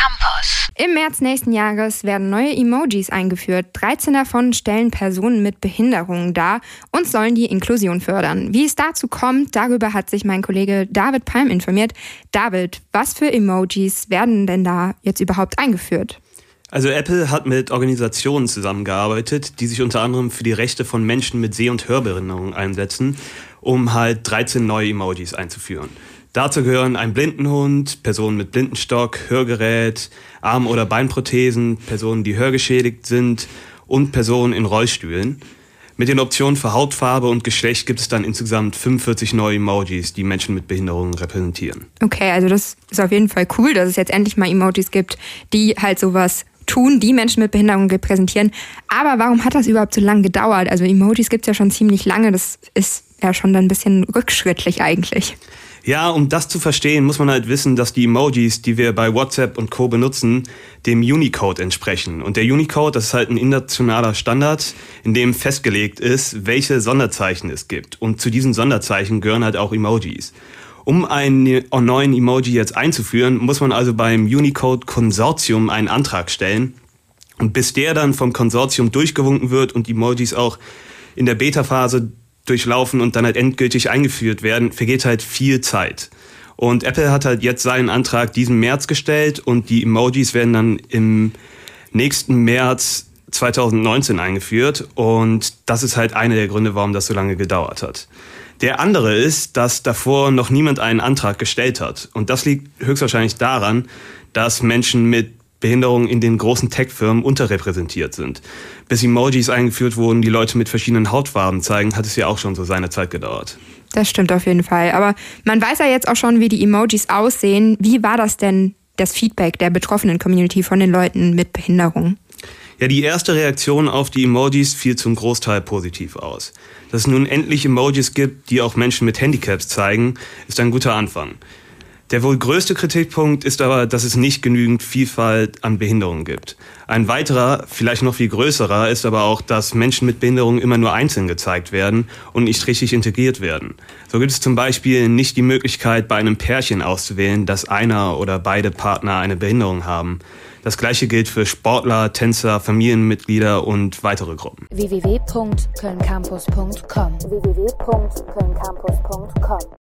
Campus. Im März nächsten Jahres werden neue Emojis eingeführt. 13 davon stellen Personen mit Behinderungen dar und sollen die Inklusion fördern. Wie es dazu kommt, darüber hat sich mein Kollege David Palm informiert. David, was für Emojis werden denn da jetzt überhaupt eingeführt? Also Apple hat mit Organisationen zusammengearbeitet, die sich unter anderem für die Rechte von Menschen mit Seh- und Hörbehinderungen einsetzen, um halt 13 neue Emojis einzuführen. Dazu gehören ein Blindenhund, Personen mit Blindenstock, Hörgerät, Arm- oder Beinprothesen, Personen, die hörgeschädigt sind und Personen in Rollstühlen. Mit den Optionen für Hautfarbe und Geschlecht gibt es dann insgesamt 45 neue Emojis, die Menschen mit Behinderungen repräsentieren. Okay, also das ist auf jeden Fall cool, dass es jetzt endlich mal Emojis gibt, die halt sowas tun, die Menschen mit Behinderungen repräsentieren. Aber warum hat das überhaupt so lange gedauert? Also Emojis gibt es ja schon ziemlich lange, das ist ja schon dann ein bisschen rückschrittlich eigentlich. Ja, um das zu verstehen, muss man halt wissen, dass die Emojis, die wir bei WhatsApp und Co. benutzen, dem Unicode entsprechen. Und der Unicode, das ist halt ein internationaler Standard, in dem festgelegt ist, welche Sonderzeichen es gibt. Und zu diesen Sonderzeichen gehören halt auch Emojis. Um einen neuen Emoji jetzt einzuführen, muss man also beim Unicode-Konsortium einen Antrag stellen. Und bis der dann vom Konsortium durchgewunken wird und Emojis auch in der Beta-Phase durchlaufen und dann halt endgültig eingeführt werden, vergeht halt viel Zeit. Und Apple hat halt jetzt seinen Antrag diesen März gestellt und die Emojis werden dann im nächsten März 2019 eingeführt und das ist halt einer der Gründe, warum das so lange gedauert hat. Der andere ist, dass davor noch niemand einen Antrag gestellt hat und das liegt höchstwahrscheinlich daran, dass Menschen mit Behinderungen in den großen Tech-Firmen unterrepräsentiert sind. Bis Emojis eingeführt wurden, die Leute mit verschiedenen Hautfarben zeigen, hat es ja auch schon so seine Zeit gedauert. Das stimmt auf jeden Fall. Aber man weiß ja jetzt auch schon, wie die Emojis aussehen. Wie war das denn, das Feedback der betroffenen Community von den Leuten mit Behinderung? Ja, die erste Reaktion auf die Emojis fiel zum Großteil positiv aus. Dass es nun endlich Emojis gibt, die auch Menschen mit Handicaps zeigen, ist ein guter Anfang. Der wohl größte Kritikpunkt ist aber, dass es nicht genügend Vielfalt an Behinderungen gibt. Ein weiterer, vielleicht noch viel größerer, ist aber auch, dass Menschen mit Behinderungen immer nur einzeln gezeigt werden und nicht richtig integriert werden. So gibt es zum Beispiel nicht die Möglichkeit, bei einem Pärchen auszuwählen, dass einer oder beide Partner eine Behinderung haben. Das Gleiche gilt für Sportler, Tänzer, Familienmitglieder und weitere Gruppen. www.kölncampus.com